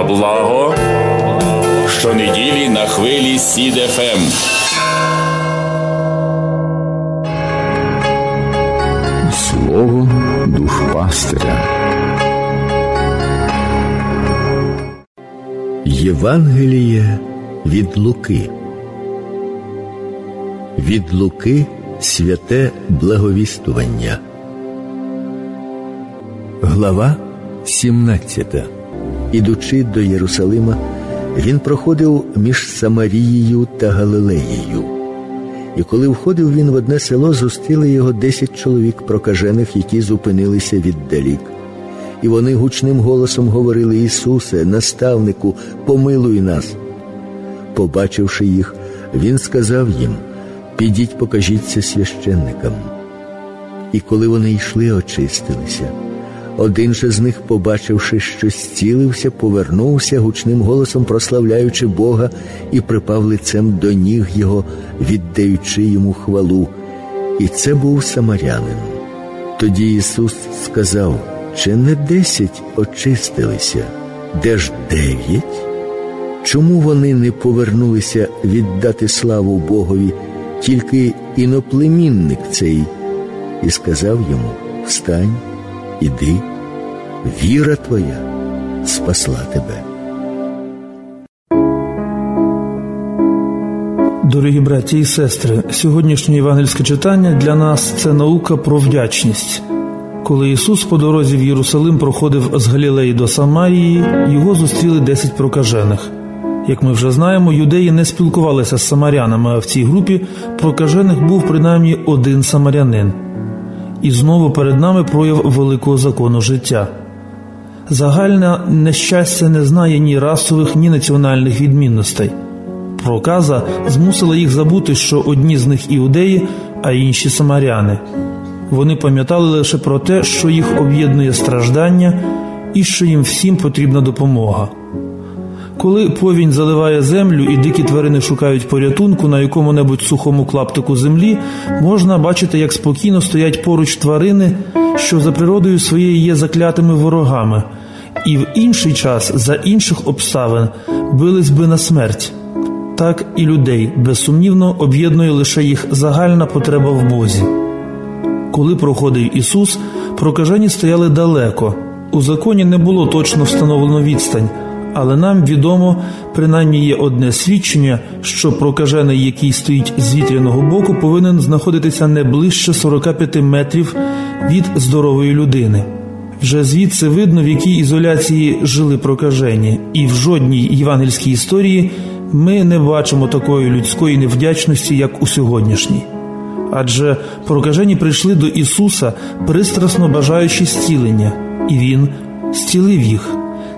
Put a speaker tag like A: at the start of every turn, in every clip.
A: благо щонеділі на хвилі Сід ФМ.
B: Слово душпастиря. Євангеліє від Луки. Від Луки святе благовістування. Глава 17. Ідучи до Єрусалима, він проходив між Самарією та Галилеєю. І коли входив він в одне село, зустріли його 10 чоловік прокажених, які зупинилися віддалік. І вони гучним голосом говорили: «Ісусе, наставнику, помилуй нас!» Побачивши їх, він сказав їм: «Підіть, покажіться священникам». І коли вони йшли, очистилися. Один же з них, побачивши, що зцілився, повернувся, гучним голосом прославляючи Бога, і припав лицем до ніг його, віддаючи йому хвалу. І це був самарянин. Тоді Ісус сказав: «Чи не 10 очистилися? Де ж 9? Чому вони не повернулися віддати славу Богові, тільки іноплемінник цей?» І сказав йому: «Встань, іди, віра твоя спасла тебе».
C: Дорогі браті і сестри, сьогоднішнє євангельське читання для нас – це наука про вдячність. Коли Ісус по дорозі в Єрусалим проходив з Галілеї до Самарії, його зустріли 10 прокажених. Як ми вже знаємо, юдеї не спілкувалися з самарянами, а в цій групі прокажених був принаймні один самарянин. І знову перед нами прояв великого закону життя. Загальне нещастя не знає ні расових, ні національних відмінностей. Проказа змусила їх забути, що одні з них іудеї, а інші самаряни. Вони пам'ятали лише про те, що їх об'єднує страждання і що їм всім потрібна допомога. Коли повінь заливає землю і дикі тварини шукають порятунку на якому-небудь сухому клаптику землі, можна бачити, як спокійно стоять поруч тварини, що за природою своєю є заклятими ворогами, і в інший час, за інших обставин, бились би на смерть. Так і людей, безсумнівно, об'єднує лише їх загальна потреба в Бозі. Коли проходив Ісус, прокажені стояли далеко. У законі не було точно встановлено відстань, але нам відомо, принаймні є одне свідчення, що прокажений, який стоїть з вітряного боку, повинен знаходитися не ближче 45 метрів від здорової людини. Вже звідси видно, в якій ізоляції жили прокажені, і в жодній євангельській історії ми не бачимо такої людської невдячності, як у сьогоднішній. Адже прокажені прийшли до Ісуса, пристрасно бажаючи зцілення, і Він зцілив їх.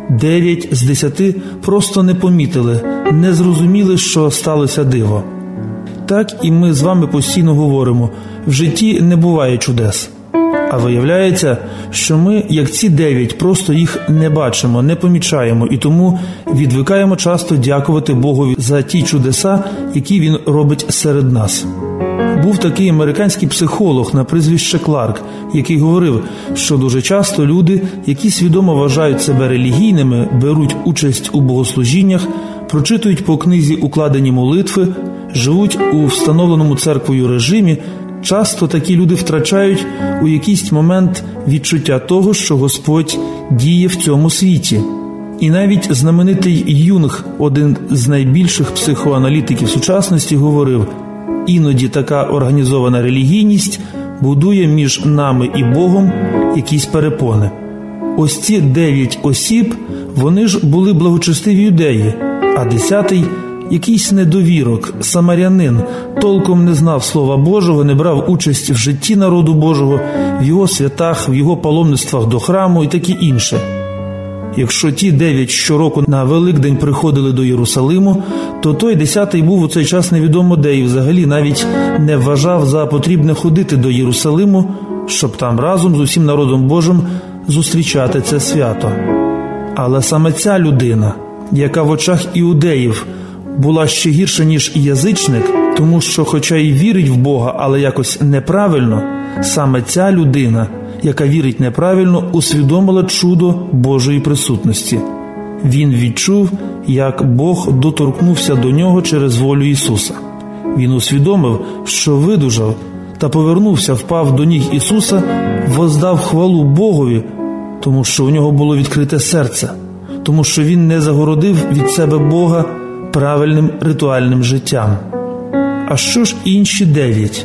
C: 9 з 10 просто не помітили, не зрозуміли, що сталося диво. Так і ми з вами постійно говоримо: в житті не буває чудес. А виявляється, що ми, як ці 9, просто їх не бачимо, не помічаємо, і тому відвикаємо часто дякувати Богові за ті чудеса, які Він робить серед нас. Був такий американський психолог на прізвище Кларк, який говорив, що дуже часто люди, які свідомо вважають себе релігійними, беруть участь у богослужіннях, прочитують по книзі укладені молитви, живуть у встановленому церквою режимі. Часто такі люди втрачають у якийсь момент відчуття того, що Господь діє в цьому світі. І навіть знаменитий Юнг, один з найбільших психоаналітиків сучасності, говорив: іноді така організована релігійність будує між нами і Богом якісь перепони. Ось ці 9 осіб, вони ж були благочестиві юдеї, а 10-й якийсь недовірок, самарянин, толком не знав Слова Божого, не брав участь в житті народу Божого, в його святах, в його паломництвах до храму і таке інше. Якщо ті 9 щороку на Великдень приходили до Єрусалиму, то той 10-й був у цей час невідомо де і взагалі навіть не вважав за потрібне ходити до Єрусалиму, щоб там разом з усім народом Божим зустрічати це свято. Але саме ця людина, яка в очах іудеїв була ще гірша, ніж язичник, тому що хоча й вірить в Бога, але якось неправильно, саме ця людина, яка вірить неправильно, усвідомила чудо Божої присутності. Він відчув, як Бог доторкнувся до нього через волю Ісуса. Він усвідомив, що видужав, та повернувся, впав до ніг Ісуса, воздав хвалу Богові, тому що у нього було відкрите серце, тому що він не загородив від себе Бога правильним ритуальним життям. А що ж інші 9?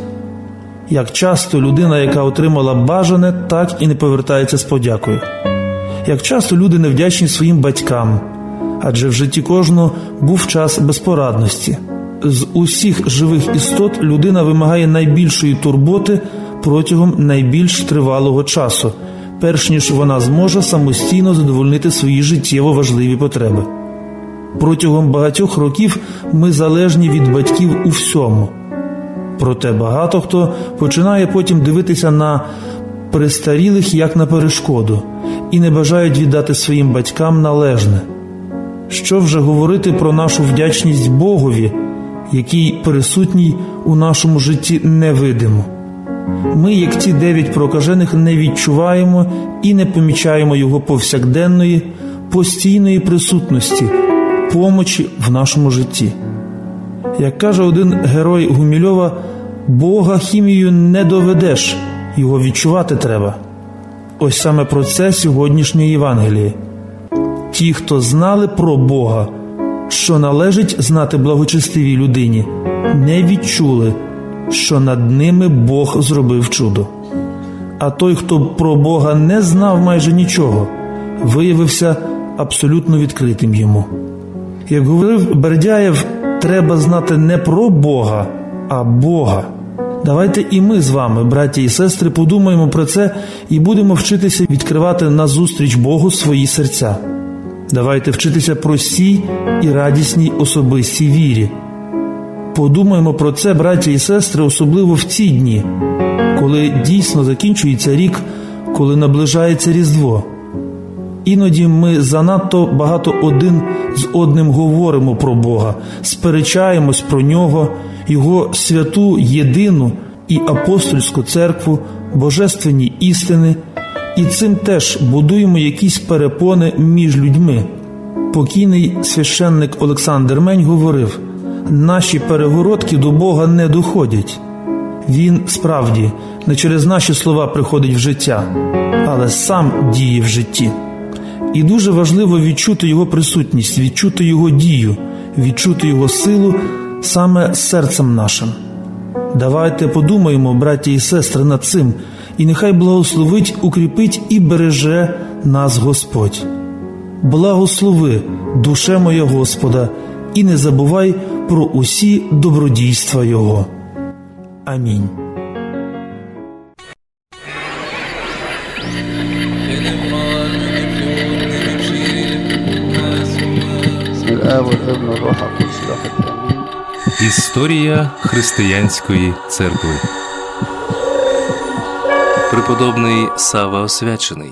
C: Як часто людина, яка отримала бажане, так і не повертається з подякою. Як часто люди невдячні своїм батькам, адже в житті кожного був час безпорадності. З усіх живих істот людина вимагає найбільшої турботи протягом найбільш тривалого часу, перш ніж вона зможе самостійно задовольнити свої життєво важливі потреби. Протягом багатьох років ми залежні від батьків у всьому. Проте багато хто починає потім дивитися на престарілих як на перешкоду і не бажають віддати своїм батькам належне. Що вже говорити про нашу вдячність Богові, який присутній у нашому житті невидимо. Ми, як ті 9 прокажених, не відчуваємо і не помічаємо його повсякденної, постійної присутності, помочі в нашому житті. Як каже один герой Гумільова, Бога хімією не доведеш, його відчувати треба. Ось саме про це сьогоднішнє Євангеліє. Ті, хто знали про Бога, що належить знати благочестивій людині, не відчули, що над ними Бог зробив чудо. А той, хто про Бога не знав майже нічого, виявився абсолютно відкритим йому. Як говорив Бердяєв, треба знати не про Бога, а Бога. Давайте і ми з вами, браті і сестри, подумаємо про це і будемо вчитися відкривати назустріч Богу свої серця. Давайте вчитися простій і радісній особистій вірі. Подумаємо про це, браті і сестри, особливо в ці дні, коли дійсно закінчується рік, коли наближається Різдво. Іноді ми занадто багато один з одним говоримо про Бога, сперечаємось про Нього, Його святу, єдину і апостольську церкву, божественні істини, і цим теж будуємо якісь перепони між людьми. Покійний священник Олександр Мень говорив: «Наші перегородки до Бога не доходять. Він, справді, не через наші слова приходить в життя, але сам діє в житті». І дуже важливо відчути Його присутність, відчути Його дію, відчути Його силу саме серцем нашим. Давайте подумаємо, браті і сестри, над цим, і нехай благословить, укріпить і береже нас Господь. Благослови, душе моя Господа, і не забувай про усі добродійства Його. Амінь.
D: Історія християнської церкви. Преподобний Савва Освячений.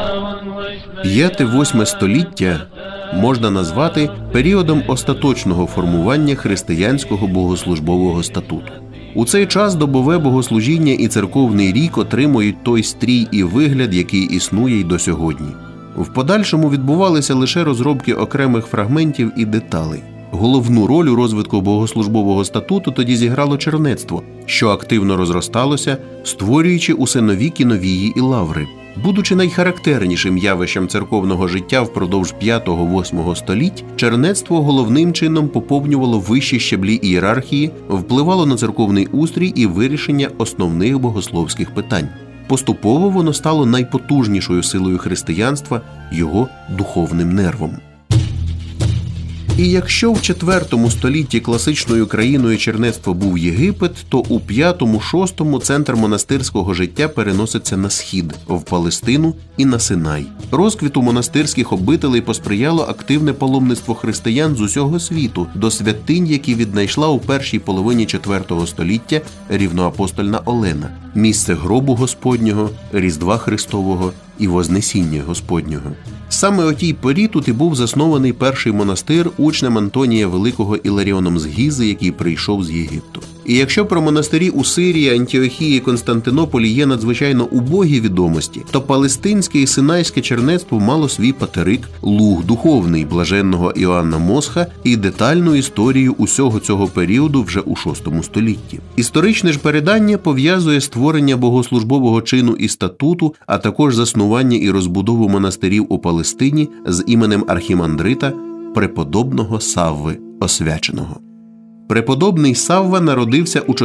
E: 5-8 століття можна назвати періодом остаточного формування християнського богослужбового статуту. У цей час добове богослужіння і церковний рік отримують той стрій і вигляд, який існує й до сьогодні. В подальшому відбувалися лише розробки окремих фрагментів і деталей. Головну роль у розвитку богослужбового статуту тоді зіграло чернецтво, що активно розросталося, створюючи усе нові кіновії і лаври. Будучи найхарактернішим явищем церковного життя впродовж 5-8 століть, чернецтво головним чином поповнювало вищі щаблі ієрархії, впливало на церковний устрій і вирішення основних богословських питань. Поступово воно стало найпотужнішою силою християнства, його духовним нервом. І якщо в IV столітті класичною країною чернецтва був Єгипет, то у 5-6 центр монастирського життя переноситься на схід, в Палестину і на Синай. Розквіту монастирських обителей посприяло активне паломництво християн з усього світу до святинь, які віднайшла у першій половині IV століття рівноапостольна Олена, місце гробу Господнього, Різдва Христового і Вознесіння Господнього. Саме о тій порі тут і був заснований перший монастир учнем Антонія Великого Іларіоном з Гізи, який прийшов з Єгипту. І якщо про монастирі у Сирії, Антіохії, Константинополі є надзвичайно убогі відомості, то палестинське і синайське чернецтво мало свій патерик Луг Духовний блаженного Іоанна Мосха і детальну історію усього цього періоду вже у VI столітті. Історичне ж передання пов'язує створення богослужбового чину і статуту, а також заснування і розбудову монастирів у Палестині з іменем архімандрита преподобного Савви Освяченого. Преподобний Савва народився у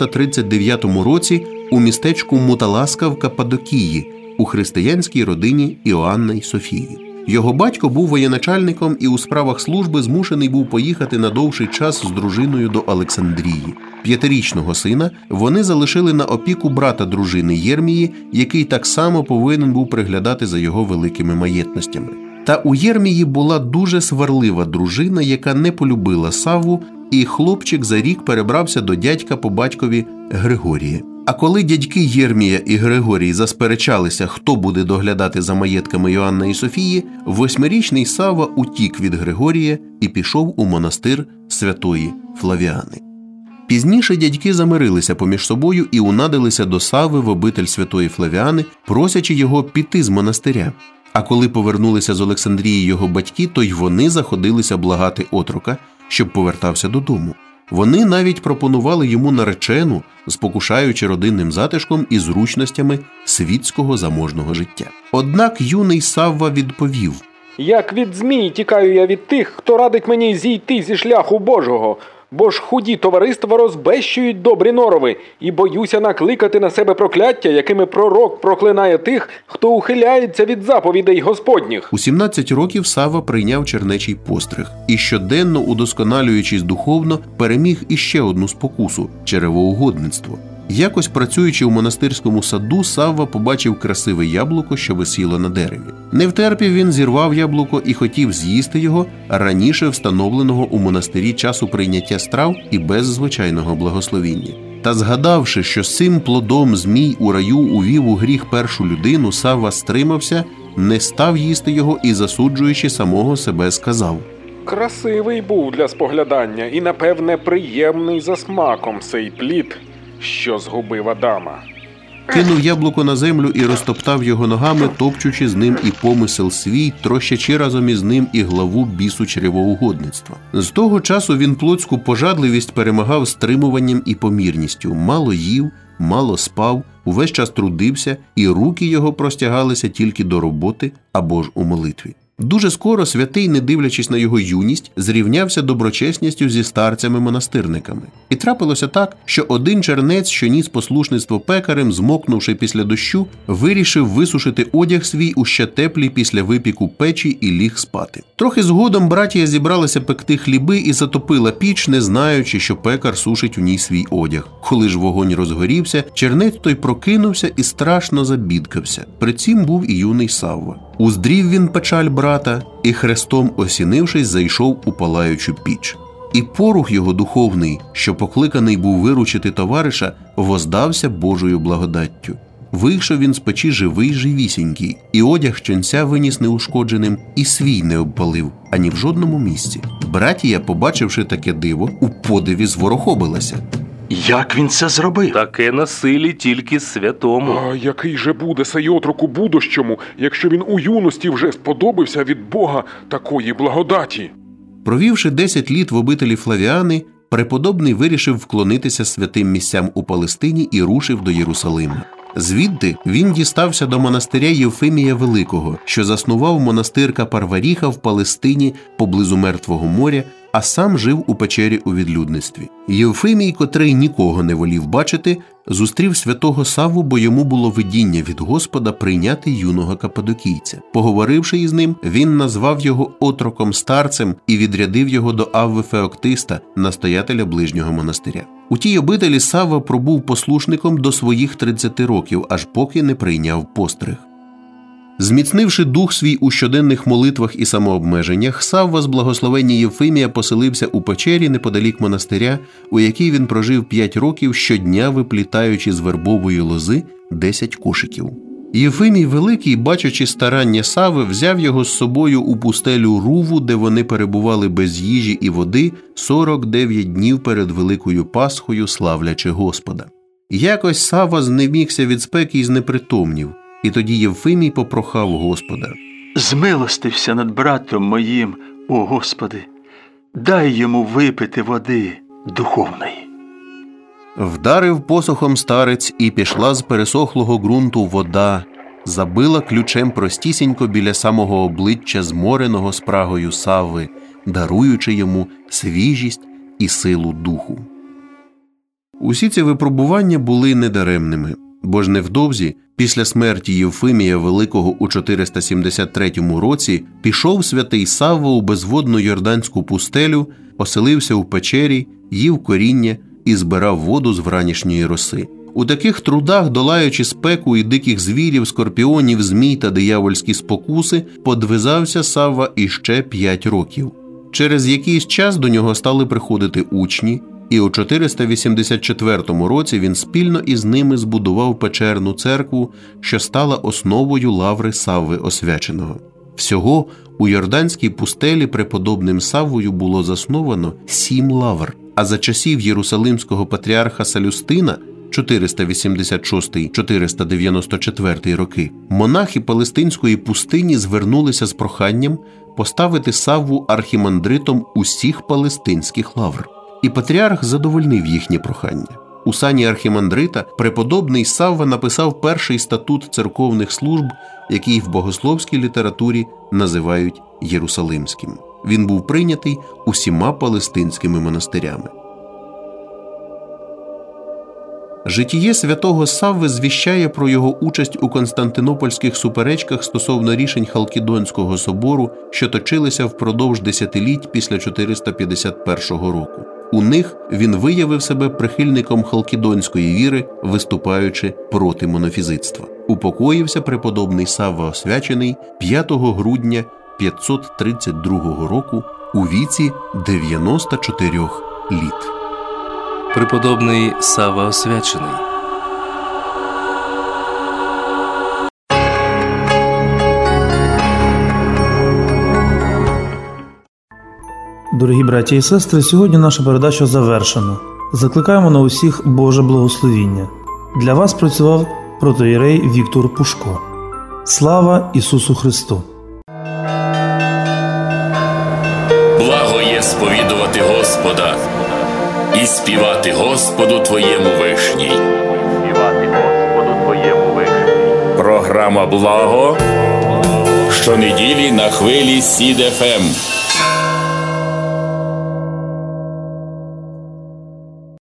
E: 439 році у містечку Муталаска в Каппадокії у християнській родині Іоанна й Софії. Його батько був воєначальником і у справах служби змушений був поїхати на довший час з дружиною до Олександрії. 5-річного сина вони залишили на опіку брата дружини Єрмії, який так само повинен був приглядати за його великими маєтностями. Та у Єрмії була дуже сварлива дружина, яка не полюбила Савву, і хлопчик за рік перебрався до дядька по батькові Григорія. А коли дядьки Єрмія і Григорій засперечалися, хто буде доглядати за маєтками Йоанна і Софії, 8-річний Савва утік від Григорія і пішов у монастир святої Флавіани. Пізніше дядьки замирилися поміж собою і унадилися до Савви в обитель святої Флавіани, просячи його піти з монастиря. А коли повернулися з Олександрії його батьки, то й вони заходилися благати отрока, щоб повертався додому. Вони навіть пропонували йому наречену, спокушаючи родинним затишком і зручностями світського заможного життя. Однак юний Савва відповів:
F: «Як від змій тікаю я від тих, хто радить мені зійти зі шляху Божого, бо ж худі товариства розбещують добрі норови, і боюся накликати на себе прокляття, якими пророк проклинає тих, хто ухиляється від заповідей Господніх».
E: У 17 років Савва прийняв чернечий постриг і щоденно, удосконалюючись духовно, переміг іще одну спокусу – черевоугодництво. Якось працюючи у монастирському саду, Савва побачив красиве яблуко, що висіло на дереві. Не втерпів він, зірвав яблуко і хотів з'їсти його раніше встановленого у монастирі часу прийняття страв і без звичайного благословіння. Та згадавши, що цим плодом змій у раю увів у гріх першу людину, Савва стримався, не став їсти його і, засуджуючи самого себе, сказав:
F: «Красивий був для споглядання і, напевне, приємний за смаком сей плід, що згубив Адама».
E: Кинув яблуко на землю і розтоптав його ногами, топчучи з ним і помисел свій, трощачи разом із ним і главу бісу чревоугодництва. З того часу він плотську пожадливість перемагав стримуванням і помірністю. Мало їв, мало спав, увесь час трудився, і руки його простягалися тільки до роботи або ж у молитві. Дуже скоро святий, не дивлячись на його юність, зрівнявся доброчесністю зі старцями-монастирниками. І трапилося так, що один чернець, що ніс послушництво пекарем, змокнувши після дощу, вирішив висушити одяг свій у ще теплій після випіку печі і ліг спати. Трохи згодом братія зібралася пекти хліби і затопила піч, не знаючи, що пекар сушить у ній свій одяг. Коли ж вогонь розгорівся, чернець той прокинувся і страшно забідкався. При цім був і юний Савва. Уздрів він печаль брата і, хрестом осінившись, зайшов у палаючу піч. І порух його духовний, що покликаний був виручити товариша, воздався Божою благодаттю. Вийшов він з печі живий живісінький, і одяг ченця виніс неушкодженим, і свій не обпалив, ані в жодному місці. Братія, побачивши таке диво, у подиві зворохобилася.
G: Як він це зробив?
H: Таке на силі тільки святому.
F: А який же буде сей отроку будущому, якщо він у юності вже сподобався від Бога такої благодаті?
E: Провівши 10 літ в обителі Флавіани, преподобний вирішив вклонитися святим місцям у Палестині і рушив до Єрусалима. Звідти він дістався до монастиря Євфимія Великого, що заснував монастир Капарваріха в Палестині поблизу Мертвого моря, а сам жив у печері у відлюдництві. Євфимій, котрий нікого не волів бачити, зустрів святого Савву, бо йому було видіння від Господа прийняти юного каппадокійця. Поговоривши із ним, він назвав його отроком-старцем і відрядив його до Авви Феоктиста, настоятеля ближнього монастиря. У тій обителі Савва пробув послушником до своїх 30 років, аж поки не прийняв постриг. Зміцнивши дух свій у щоденних молитвах і самообмеженнях, Савва з благословення Євфимія поселився у печері неподалік монастиря, у якій він прожив 5 років, щодня виплітаючи з вербової лози 10 кошиків. Євфимій Великий, бачачи старання Сави, взяв його з собою у пустелю Руву, де вони перебували без їжі і води 49 днів перед Великою Пасхою, славлячи Господа. Якось Сава знемігся від спеки і знепритомнів, і тоді Євфимій попрохав Господа:
G: «Змилостився над братом моїм, о Господи, дай йому випити води духовної».
E: Вдарив посохом старець, і пішла з пересохлого ґрунту вода, забила ключем простісінько біля самого обличчя змореного спрагою Савви, даруючи йому свіжість і силу духу. Усі ці випробування були недаремними, бо ж невдовзі, після смерті Євфимія Великого у 473 році, пішов святий Савва у безводну Йорданську пустелю, оселився у печері, їв коріння і збирав воду з вранішньої роси. У таких трудах, долаючи спеку і диких звірів, скорпіонів, змій та диявольські спокуси, подвизався Савва іще 5 років. Через якийсь час до нього стали приходити учні, і у 484 році він спільно із ними збудував печерну церкву, що стала основою лаври Савви Освяченого. Всього у Йорданській пустелі преподобним Саввою було засновано 7 лавр, а за часів Єрусалимського патріарха Салюстина 486-494 роки монахи Палестинської пустині звернулися з проханням поставити Савву архімандритом усіх палестинських лавр. І патріарх задовольнив їхнє прохання. У сані архімандрита преподобний Савва написав перший статут церковних служб, який в богословській літературі називають Єрусалимським. Він був прийнятий усіма палестинськими монастирями. Житіє святого Савви звіщає про його участь у константинопольських суперечках стосовно рішень Халкідонського собору, що точилися впродовж десятиліть після 451 року. У них він виявив себе прихильником халкідонської віри, виступаючи проти монофізитства. Упокоївся преподобний Савва Освячений 5 грудня 532 року у віці 94 літ.
D: Преподобний Савва Освячений.
C: Дорогі браті і сестри, сьогодні наша передача завершена. Закликаємо на усіх Боже благословіння. Для вас працював протоієрей Віктор Пушко. Слава Ісусу Христу!
A: Благо є сповідувати Господа і співати Господу Твоєму вишній. Програма «Благо» щонеділі на хвилі СІД-ФМ.